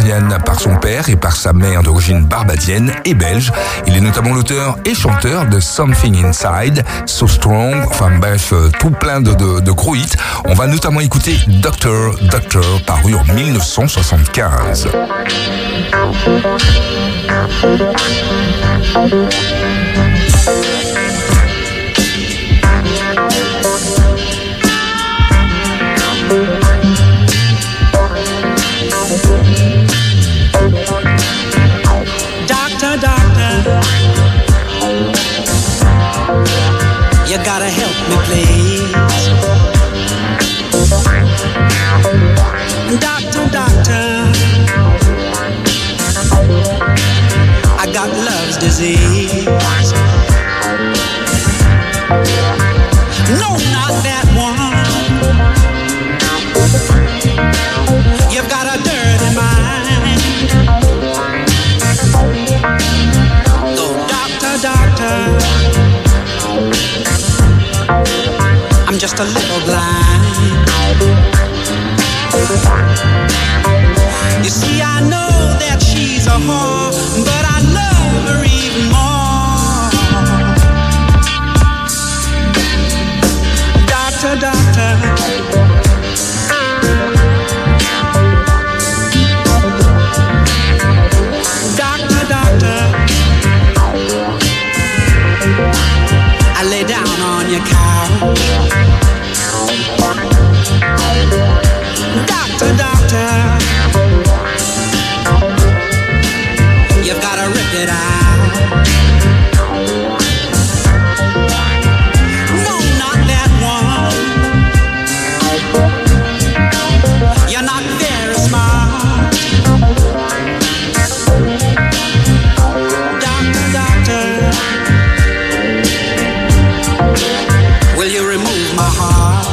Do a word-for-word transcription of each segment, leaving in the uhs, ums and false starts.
nigériane par son père et par sa mère d'origine barbadienne et belge. Il est notamment l'auteur et chanteur de Something Inside, So Strong, enfin bref, tout plein de, de, de gros hits. On va notamment écouter Doctor, Doctor, paru en mille neuf cent soixante-quinze. Doctor, doctor, you gotta help me, please. Doctor, doctor, I got love's disease. No, not that one. You've got a dirty mind. Oh, doctor, doctor, I'm just a little blind. You see, I know that she's a whore, but I love her even more. Doctor, doctor, doctor, doctor, I lay down on your couch. Doctor, doctor, you've gotta rip it out. No, not that one. You're not very smart. Doctor, doctor, will you remove my heart?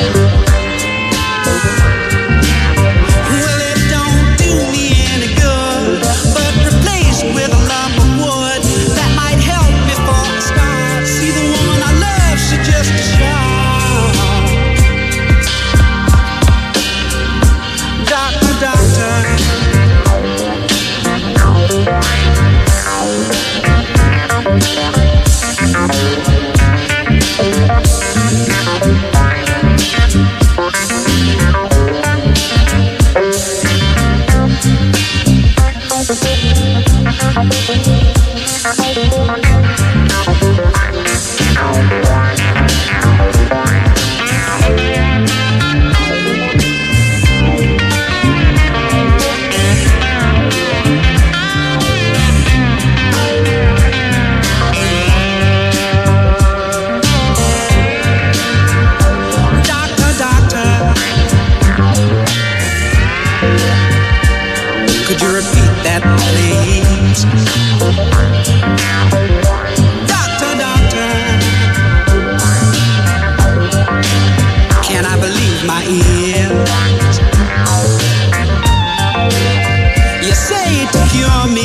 Well, it don't do me any good, but replace with a lump of wood. That might help me for a start. See, the woman I love, she just a shot. Doctor, doctor, could you repeat that, please? Doctor, doctor, can I believe my ears? You say to cure me,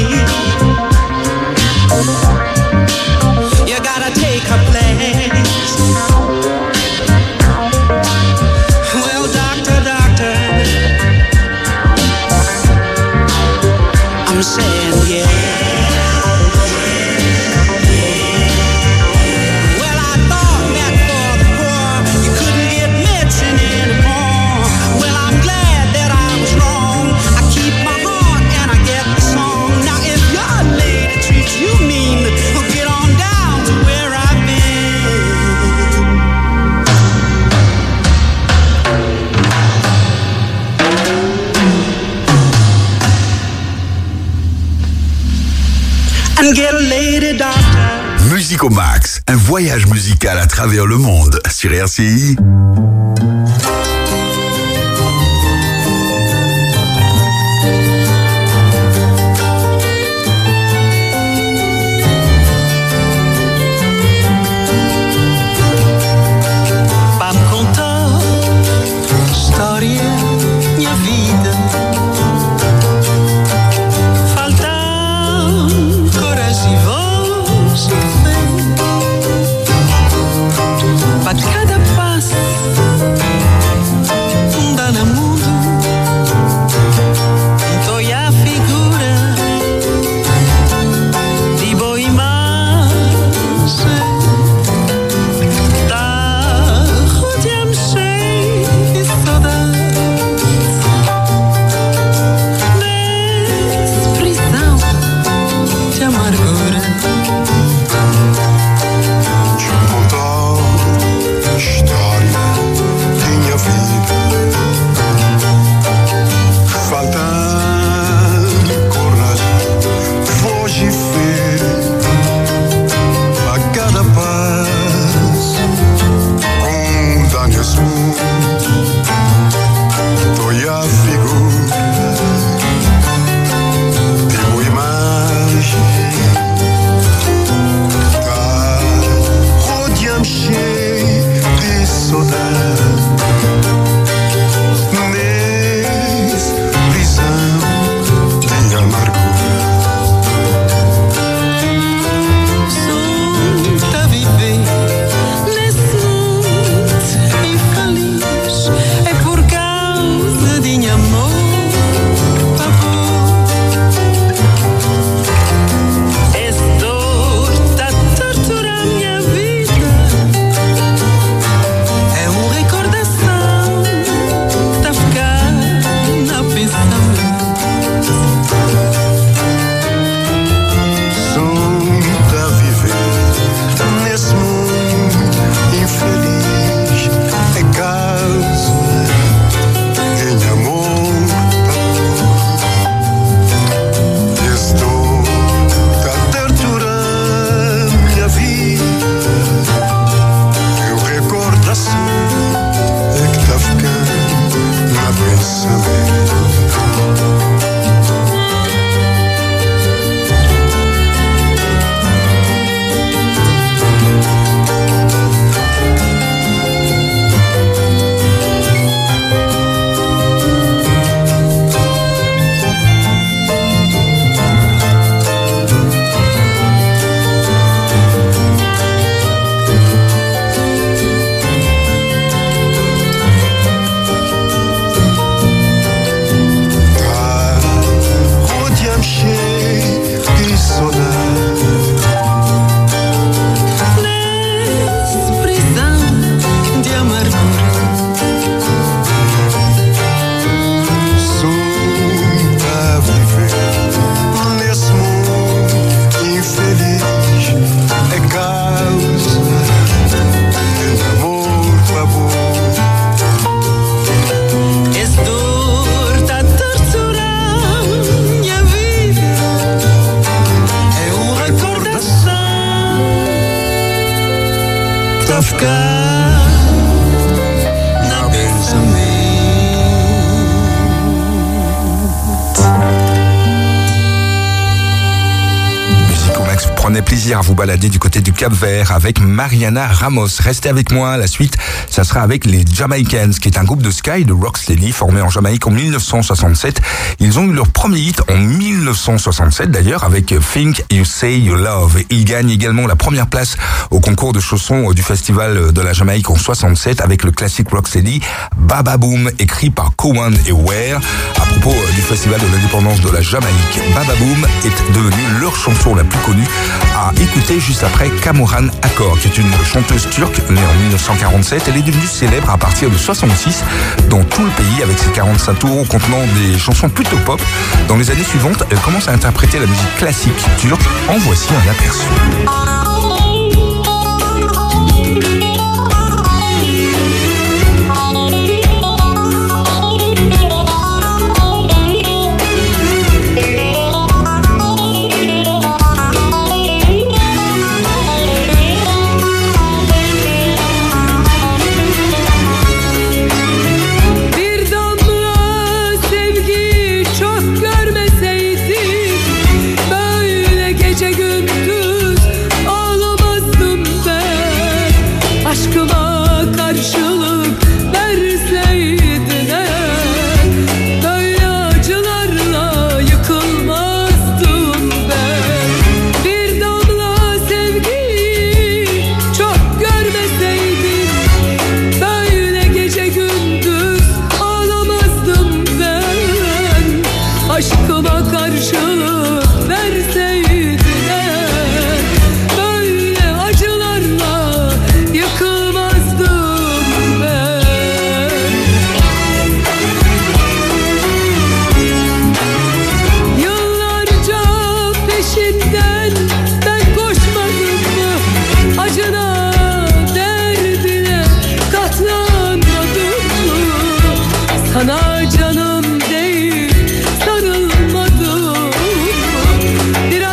you gotta take her place. Well, doctor, doctor, I'm saying yeah. Well, I thought that for the poor you couldn't get medicine anymore. Well, I'm glad that I was wrong. I keep my heart and I get the song. Now, if your lady treats you mean, get on down to where I've been. And get a lady doctor. Musico Max, un voyage musical à travers le monde sur R C I. Pra me contar história, minha vida. Faltam coragem e voz e fé. Pra cada passo tough guy. Now there's a man. Musicomax, prenez plaisir à vous balader du côté du Cap-Vert avec Mariana Ramos. Restez avec moi, la suite, ça sera avec les Jamaicans, qui est un groupe de ska et de rocksteady formé en Jamaïque en mille neuf cent soixante-sept. Ils ont eu leur premier hit en mille neuf cent soixante-sept d'ailleurs avec Think You Say You Love. Ils gagnent également la première place au concours de chansons du Festival de la Jamaïque en soixante-sept avec le classique rocksteady Baba Boom, écrit par Cowan et Ware. À propos du Festival de l'indépendance de la Jamaïque, Baba Boom est devenu leur chanson la plus connue à écouter juste après Kamoran Akkor, qui est une chanteuse turque née en mille neuf cent quarante-sept. Elle est devenue célèbre à partir de soixante-six dans tout le pays avec ses quarante-cinq tours contenant des chansons plutôt pop. Dans les années suivantes, elle commence à interpréter la musique classique turque. En voici un aperçu. Sana canım değil sarılmadım. Bir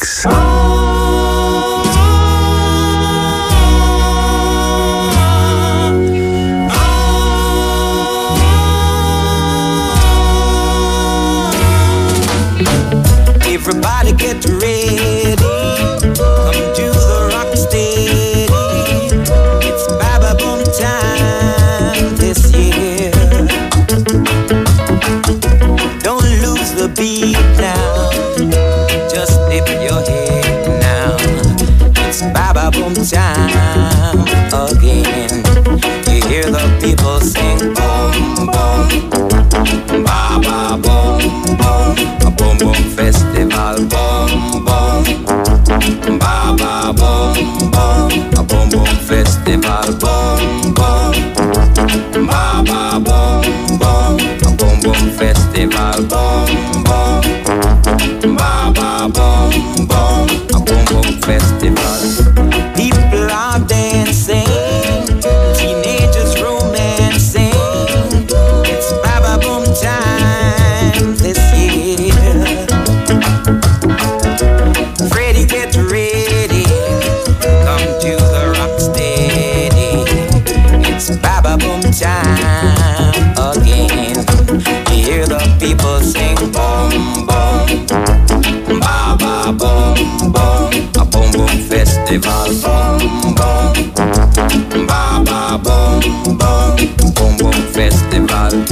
Max. Everybody get ready, come to the rock steady. It's Baba Boom time this year. Don't lose the beat now, just dip your head now. It's Baba Boom time again. You hear the people sing boom boom, Baba boom boom. A boom boom festival, boom boom, Baba boom boom. A boom boom festival, boom boom, Baba boom boom. A boom boom festival, boom boom, Baba boom boom. A boom boom festival. People are dancing, teenagers romancing. It's Baba boom time this year. Freddie, get ready, come to the rock steady. It's Baba boom time again. You hear the people sing boom boom, Baba boom boom. A boom boom festival, boom boom, Baba boom boom. Boom boom festival.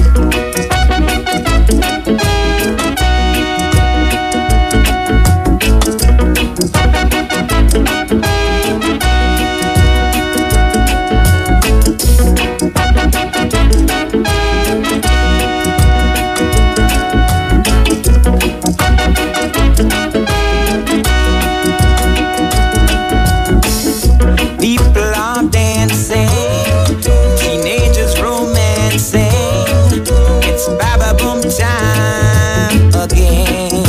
People are dancing, teenagers romancing. It's Baba Boom time again.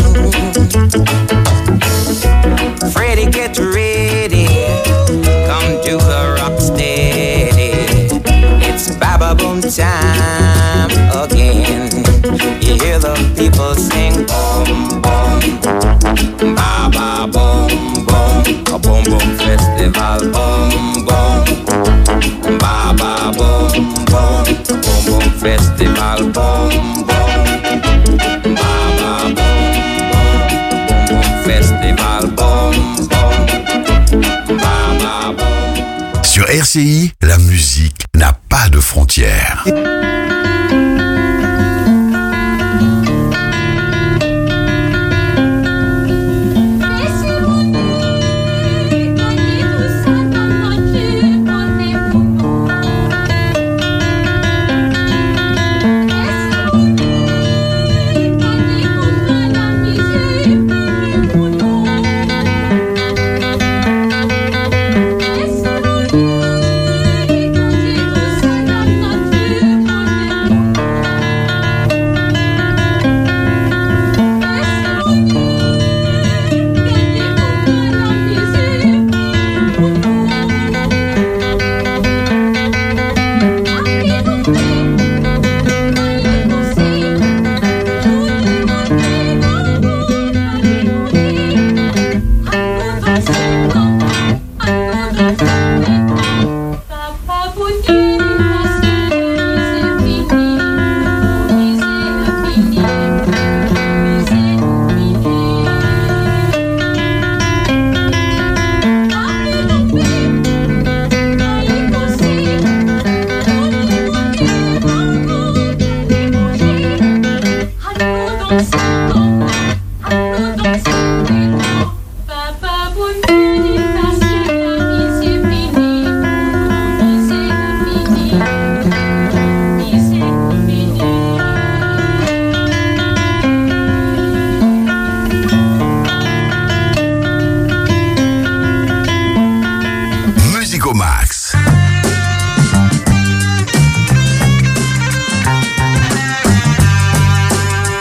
Freddie, get ready, come to the rock steady. It's Baba Boom time again. You hear the people sing boom boom, Baba boom boom. A boom boom festival, boom boom, Baba boom boom. A boom boom festival, boom boom, Baba boom boom. Boom boom festival, boom boom, Baba boom. Sur R C I, la musique n'a pas de frontières.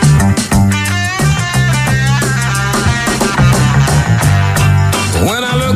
When I look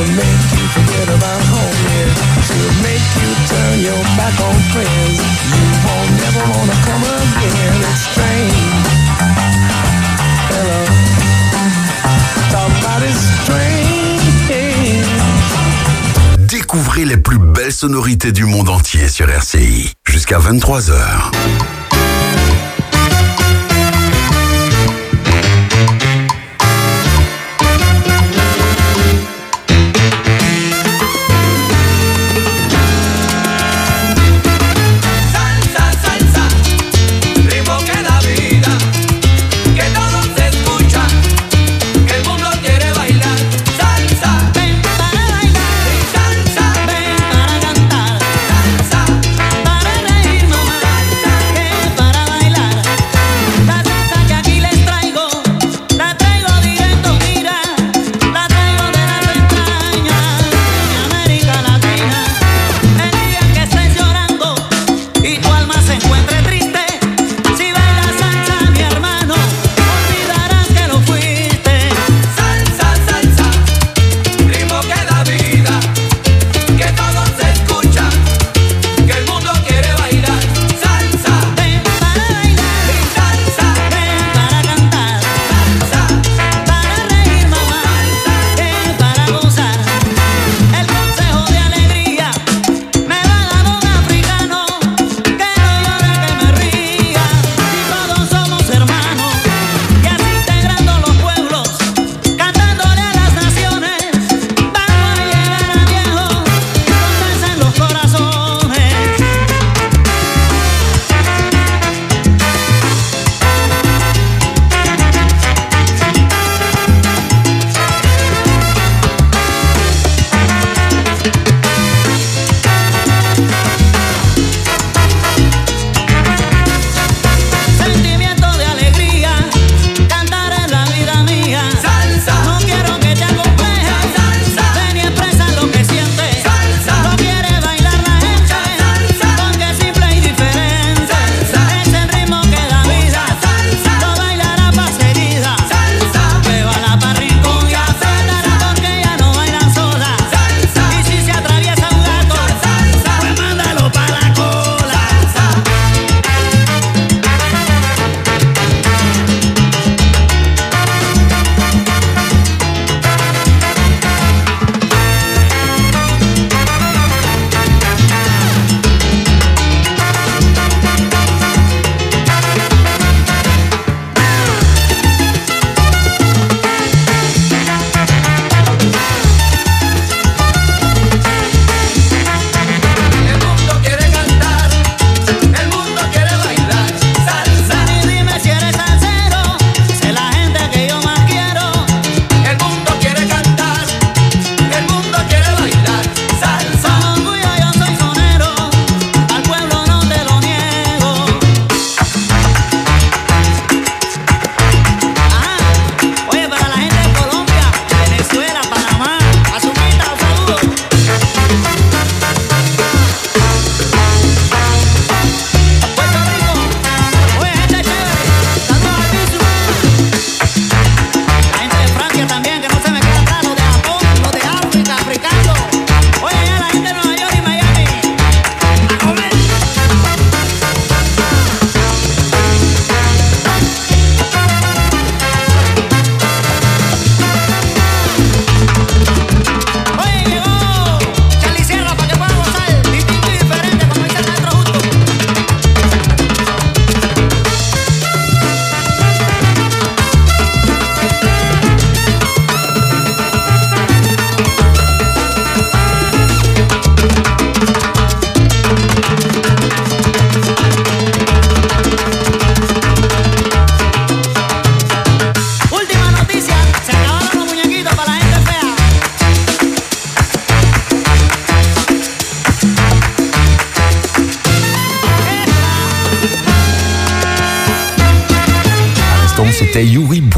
make you forget about home, yeah. To make you turn your back on friends. You won't never wanna come again. It's strange. Hello. Talk about it strange. Découvrez les plus belles sonorités du monde entier sur R C I. Jusqu'à vingt-trois heures.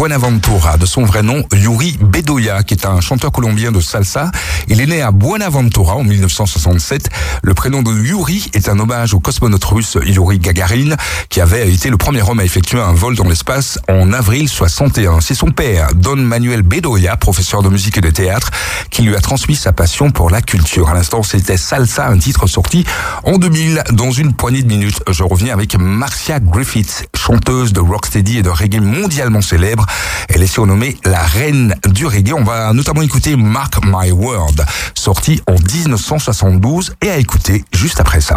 Buenaventura, de son vrai nom Yuri Bedoya, qui est un chanteur colombien de salsa. Il est né à Buenaventura en mille neuf cent soixante-sept. Le prénom de Yuri est un hommage au cosmonaute russe Yuri Gagarin, qui avait été le premier homme à effectuer un vol dans l'espace en avril soixante et un. C'est son père, Don Manuel Bedoya, professeur de musique et de théâtre, qui lui a transmis sa passion pour la culture. À l'instant, c'était Salsa, un titre sorti en deux mille. Dans une poignée de minutes, je reviens avec Marcia Griffith, chanteuse de rocksteady et de reggae mondialement célèbre. Elle est surnommée la reine du reggae. On va notamment écouter Mark My Word, sorti en dix-neuf cent soixante-douze, et à écouter juste après ça.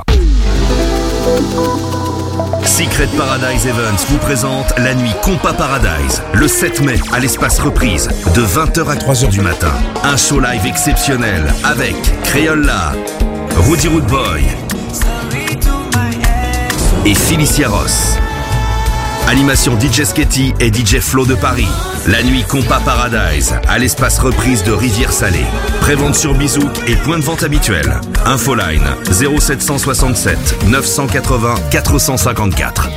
Secret Paradise Events vous présente la nuit Compas Paradise, le sept mai à l'espace Reprise, de vingt heures à trois heures du matin. Un show live exceptionnel avec Crayola, Rudy Rude Boy et Felicia Ross. Animation D J Sketty et D J Flo de Paris. La nuit Compas Paradise à l'espace Reprise de Rivière-Salée. Prévente sur Bizouk et point de vente habituel. Infoline zéro sept cent soixante-sept neuf cent quatre-vingts quatre cent cinquante-quatre.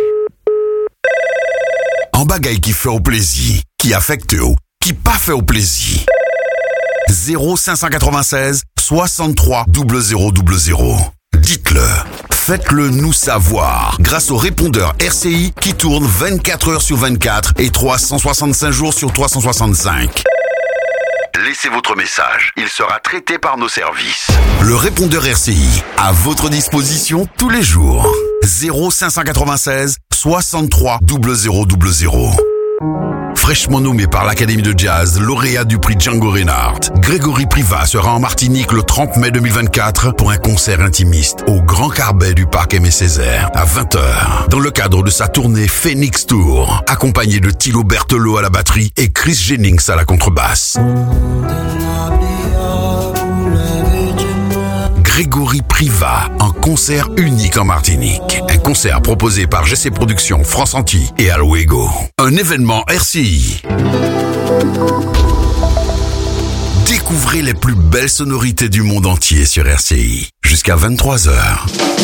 En bagaille qui fait au plaisir, qui affecte au, qui pas fait au plaisir. zéro cinq cent quatre-vingt-seize soixante-trois zéro zéro zéro zéro. Dites-le. Faites-le nous savoir grâce au répondeur R C I qui tourne vingt-quatre heures sur vingt-quatre et trois cent soixante-cinq jours sur trois cent soixante-cinq. Laissez votre message, il sera traité par nos services. Le répondeur R C I, à votre disposition tous les jours. zéro cinq cent quatre-vingt-seize soixante-trois zéro zéro zéro zéro. Fraîchement nommé par l'Académie de Jazz, lauréat du prix Django Reinhardt, Grégory Privat sera en Martinique le trente mai deux mille vingt-quatre pour un concert intimiste au Grand Carbet du Parc Aimé Césaire à vingt heures, dans le cadre de sa tournée Phoenix Tour, accompagné de Thilo Berthelot à la batterie et Chris Jennings à la contrebasse. Grégory Privat, en concert unique en Martinique. Un concert proposé par G C Productions, France Antilles et Aluego. Un événement R C I. Découvrez les plus belles sonorités du monde entier sur R C I. Jusqu'à vingt-trois heures.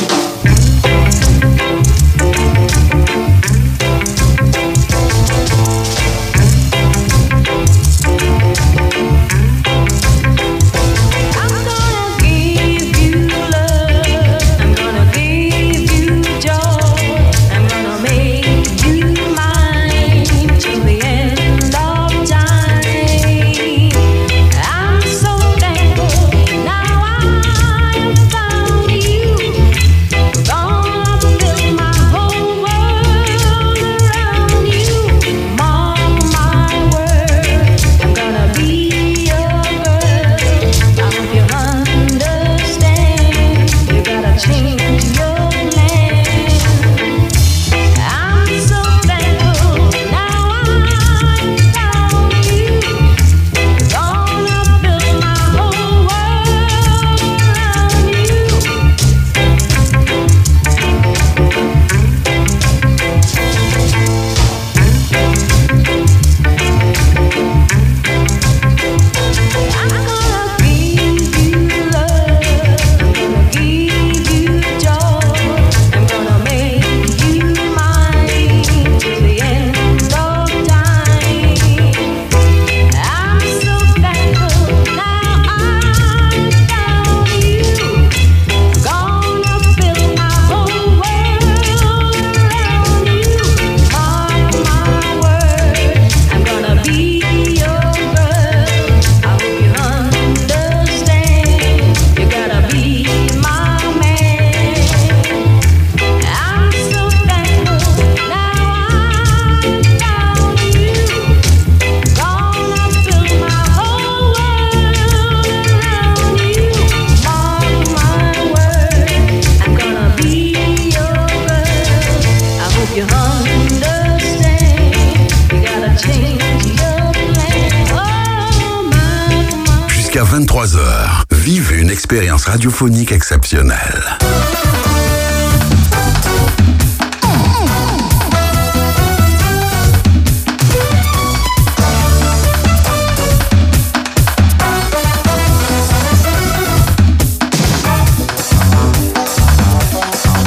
vingt-trois heures. Vivez une expérience radiophonique exceptionnelle.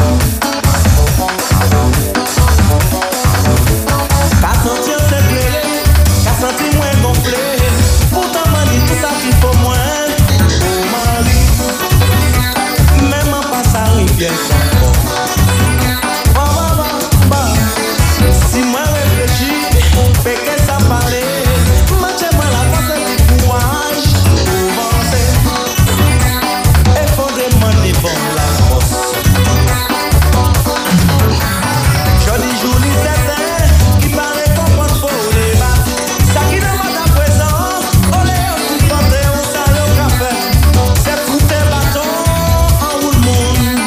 Pas sentir cette mêlée. bien encore. Bah, bah, bah, bah. Si moi réfléchis, fais que ça parle. Mangez-moi la face du courage pour avancer. Effondrement devant la force. Joli jolie certain qui paraît comprendre faux débat. Ça qui n'a pas ta présence, on est aussi porté au salon au café. C'est foutre tes bâtons en roule monde.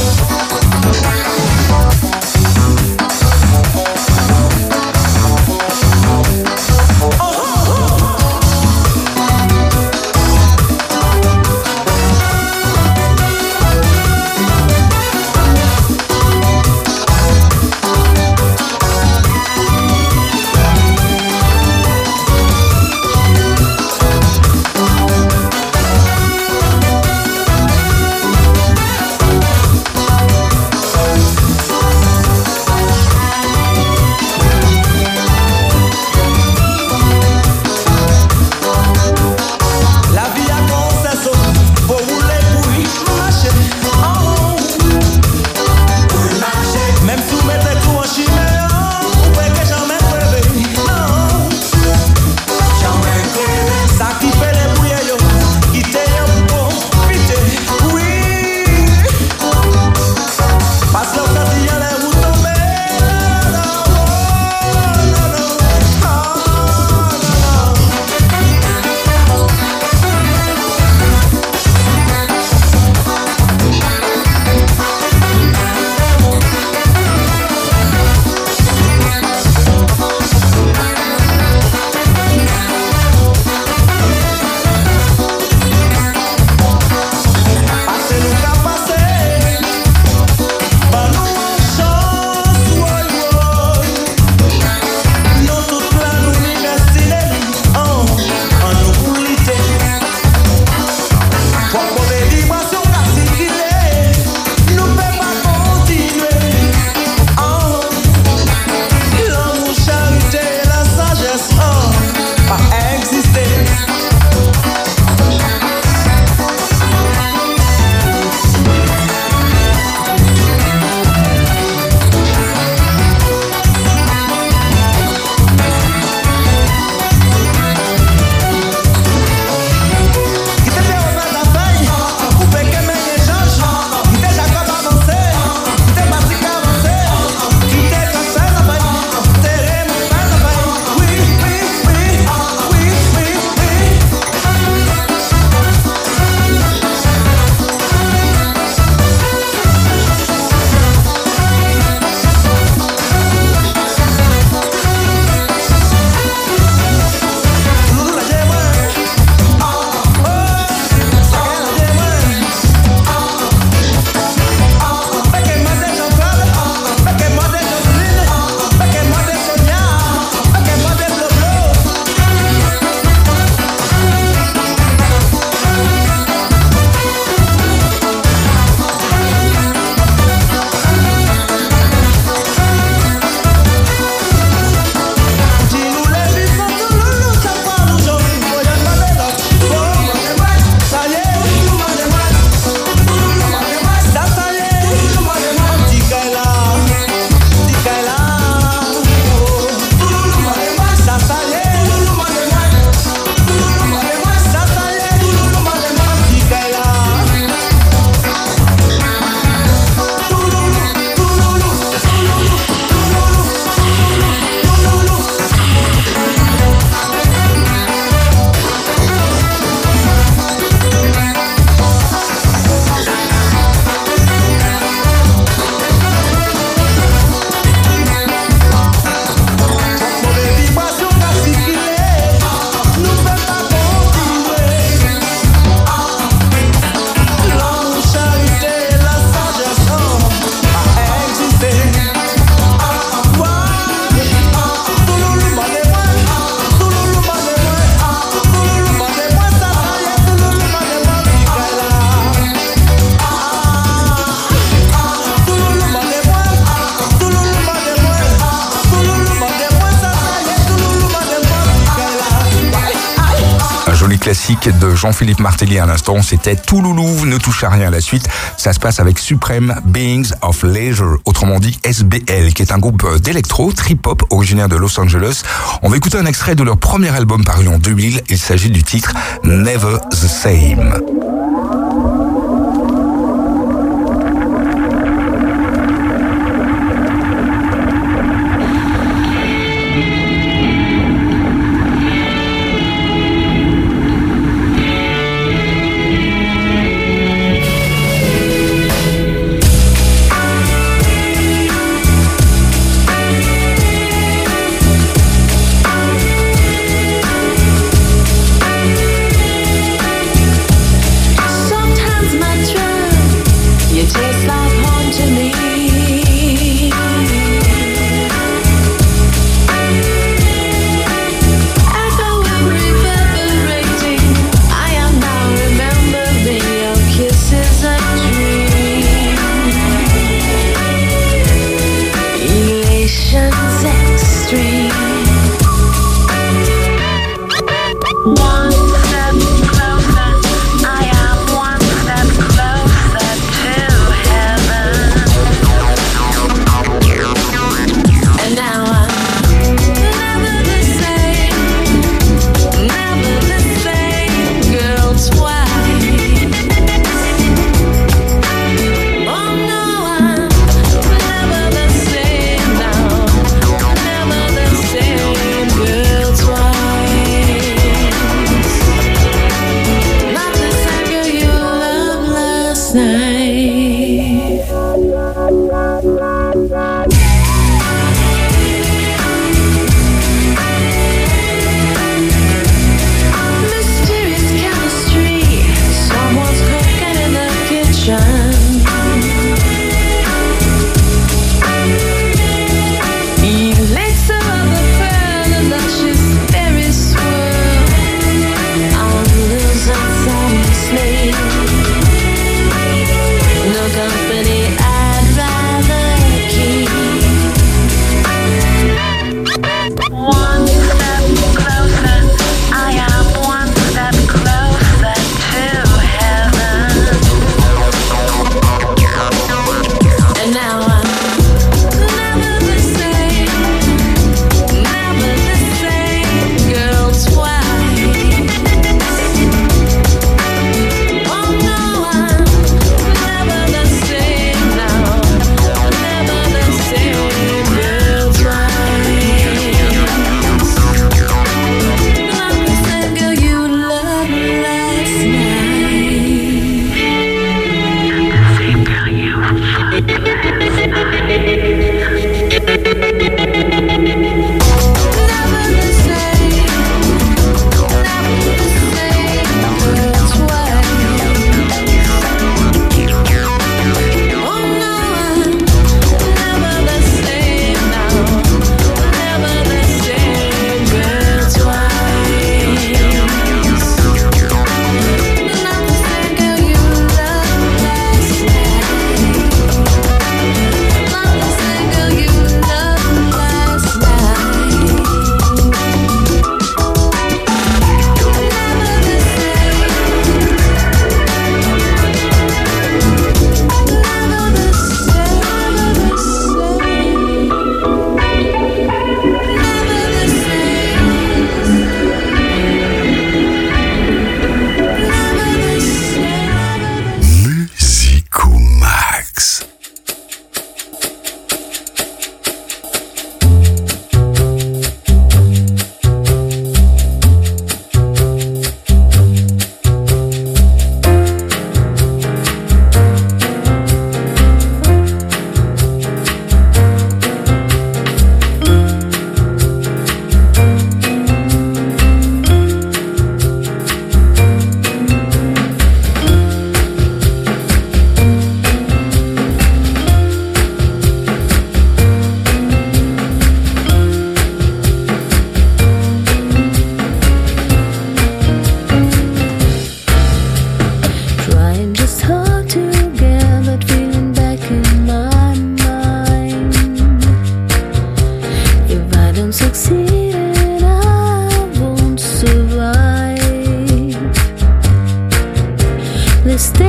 La vie a conscience, faut rouler pour y marcher. Oh, pour y marcher. Même si vous mettez tout en chimère, vous pouvez que jamais crever. Non, jamais crever. Ça qui fait les bouillets, yo, qui t'aime pour profiter. Oui, parce que quand il y a les routes tombées. Non, non, non, non, non, non. Passez nous qu'à passer, bah nous en chance, woy woy. Nous tout plein nous ni destinés, en nous pour lutter. Pour mauvais vibration qu'a circulé, nous ne pouvons pas continuer. Oh, l'amour, charité, la sagesse, oh, pas exister. Qui te fait remettre la feuille? classique de Jean-Philippe Martelly à l'instant, c'était Touloulou, ne touche à rien. La suite, ça se passe avec Supreme Beings of Leisure, autrement dit S B L, qui est un groupe d'électro, trip-hop, originaire de Los Angeles. On va écouter un extrait de leur premier album paru en deux mille. Il s'agit du titre Never the Same.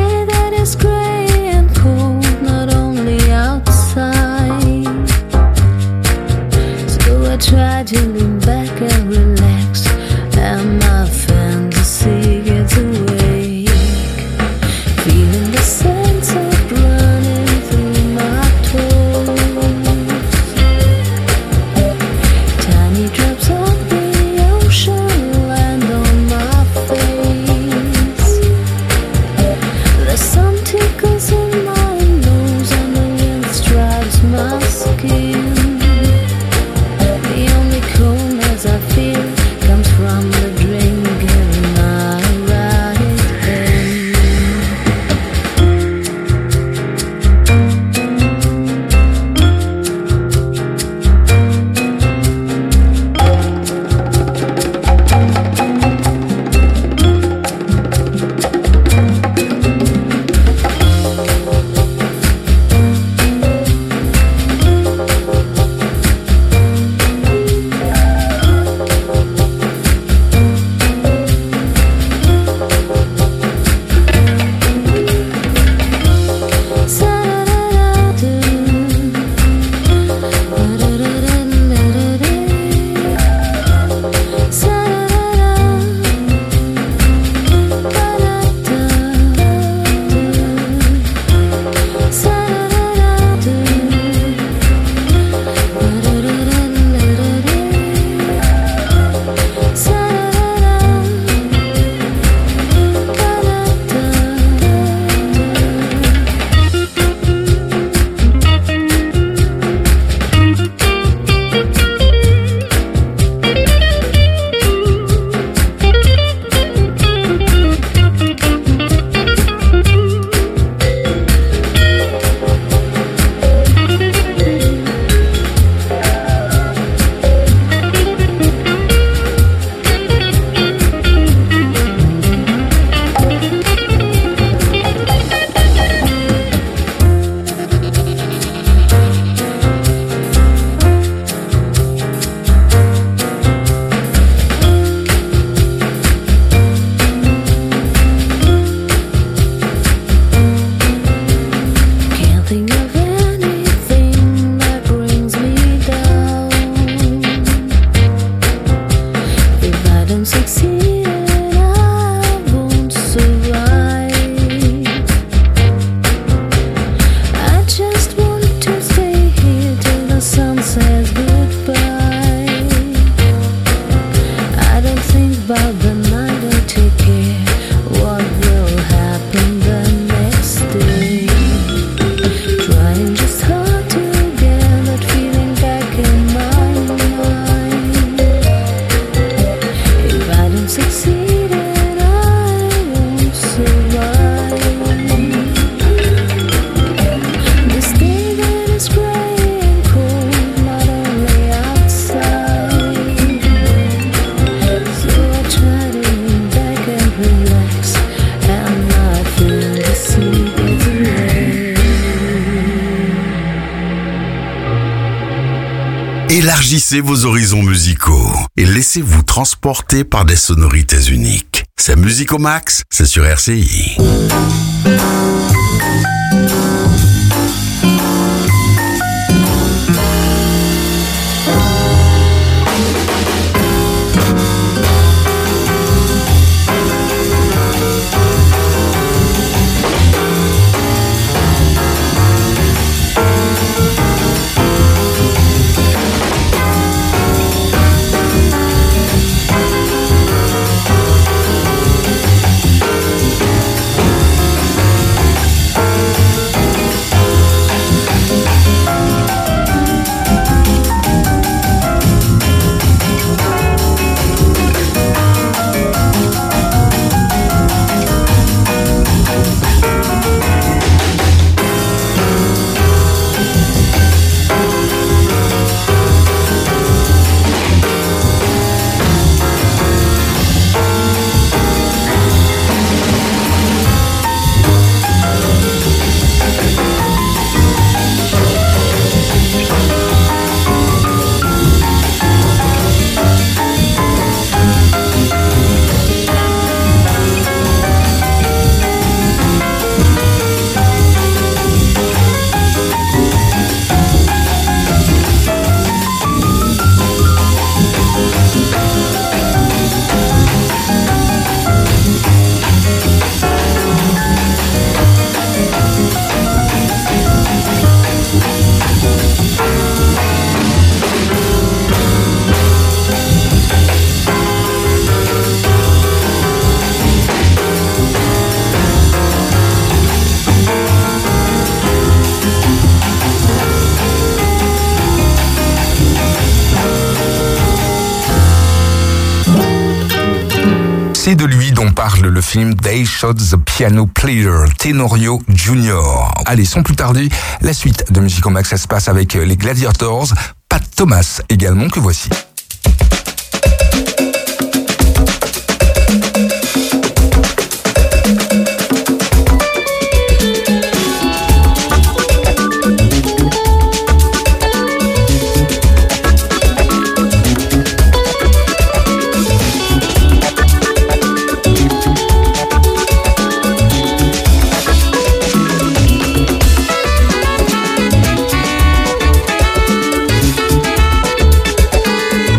day that is gray and cold, not only outside. So I try to lean back and relax, and my fantasy gets awake, feeling the sense of running through my toes. Tiny drops of the ocean land on my face. The sun tickles in my nose and the wind stripes my skin. The only coldness I feel comes from the drink in my right hand. Can't think of anything that brings me down. If I don't succeed, I won't survive. I just want to stay here till the sun says goodbye. I don't think about the night or take care what will happen the next day. Trying just hard to get that feeling back in my mind. If I don't succeed, then I won't survive. This day that is gray and cold, not only outside. So I try to lean back and relax, and my fantasy gets away. Élargissez vos horizons musicaux et laissez-vous transporter par des sonorités uniques. C'est Musico Max, c'est sur R C I. Thank C'est de lui dont parle le film They Shot the Piano Player, Tenorio Junior Allez, sans plus tarder, la suite de Music au Max, ça se passe avec les Gladiators, Pat Thomas également que voici. Thank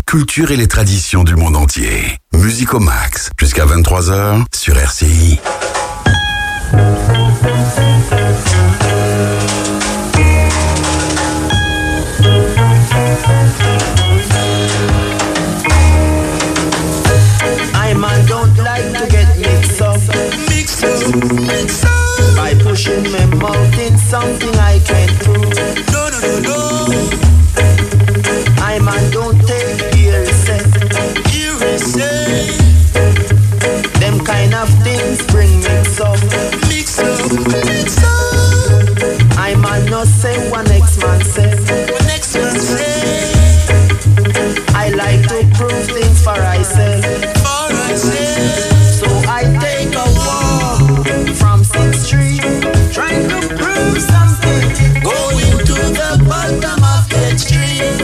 culture et les traditions du monde entier. Musique au max, jusqu'à vingt-trois heures sur R C I. I man don't like to get mixed up, mixed up, mixed up. By pushing my mouth in something I can't prove. No, no, no, no. I man don't take hearsay, hearsay. Them kind of things bring mix up, mix up, mix up. I man not say one next man say, one next man say. I like to prove things for myself, for myself. So I take a walk from sixth Street, trying to prove something, going to the bottom of that street.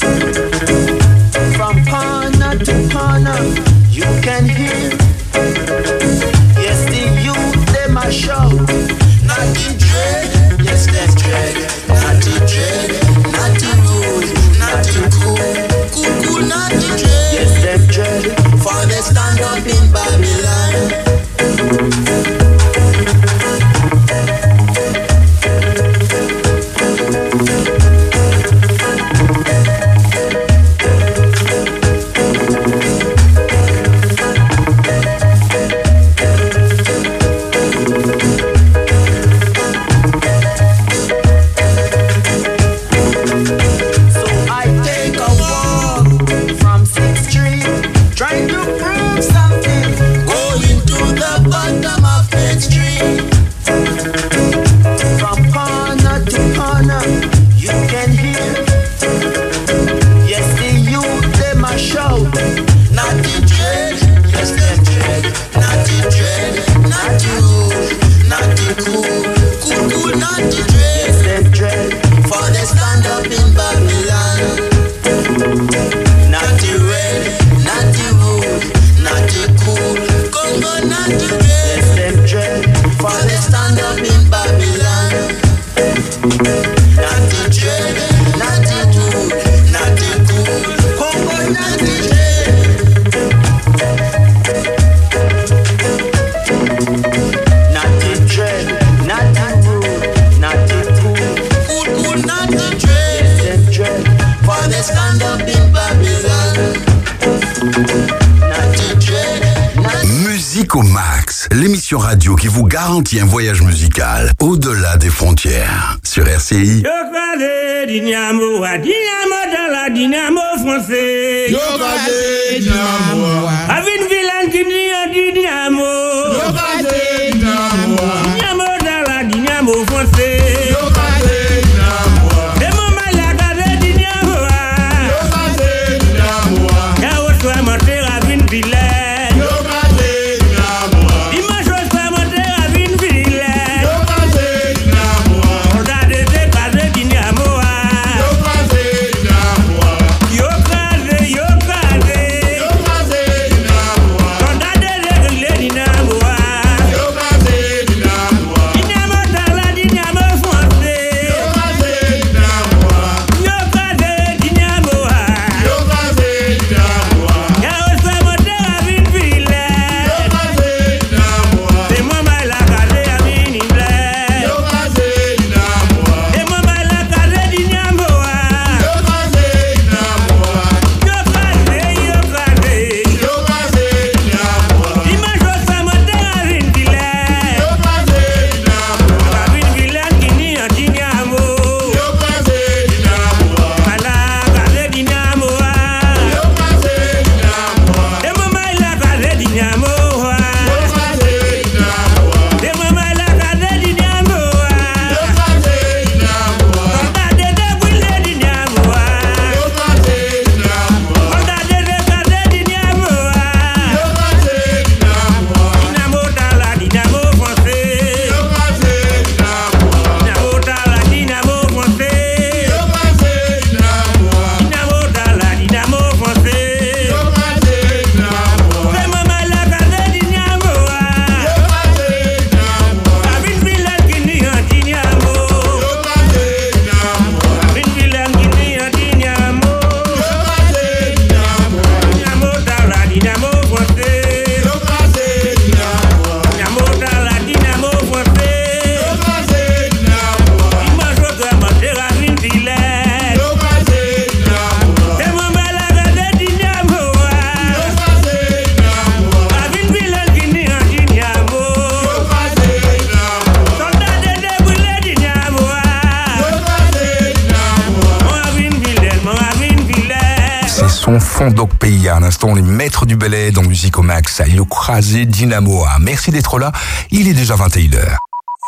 From corner to corner, you can hear. Yes, the youth, them a shout. Not the dread, yes, them dread. Not the dread, not the rude, not the cool. Cool, cool, not the dread. Yes, them dread. For they stand up in Babylon. L'émission radio qui vous garantit un voyage musical au-delà des frontières sur R C I. Yo croisé Dynamo, à Dynamo dans la Dynamo français. Yo croisé Dynamo, avec une vilaine qui dit un Dynamo. Yo croisé Dynamo, Dynamo dans la Dynamo français. Yo croisé Dynamo, des moments la gare Dynamo. Yo croisé Dynamo, car au soir monter avec une vilaine. Yo son Fondok Pays. À l'instant, les maîtres du ballet dans Musico Max à Yokrasé Dynamo. Merci d'être là. Il est déjà vingt et une heures.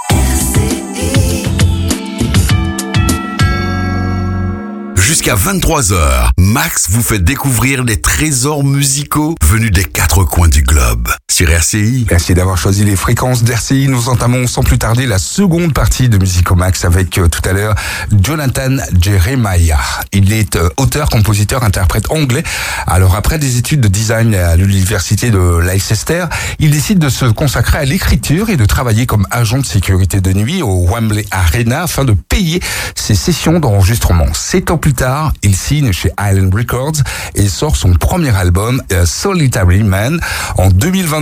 Jusqu'à vingt-trois heures, Max vous fait découvrir les trésors musicaux venus des quatre coins du globe. Sur R C I. Merci d'avoir choisi les fréquences d'R C I. Nous entamons sans plus tarder la seconde partie de Musico Max avec euh, tout à l'heure Jonathan Jeremiah. Il est euh, auteur, compositeur, interprète anglais. Alors après des études de design à l'université de Leicester, il décide de se consacrer à l'écriture et de travailler comme agent de sécurité de nuit au Wembley Arena afin de payer ses sessions d'enregistrement. Sept ans plus tard, il signe chez Island Records et sort son premier album, A Solitary Man, en deux mille vingt.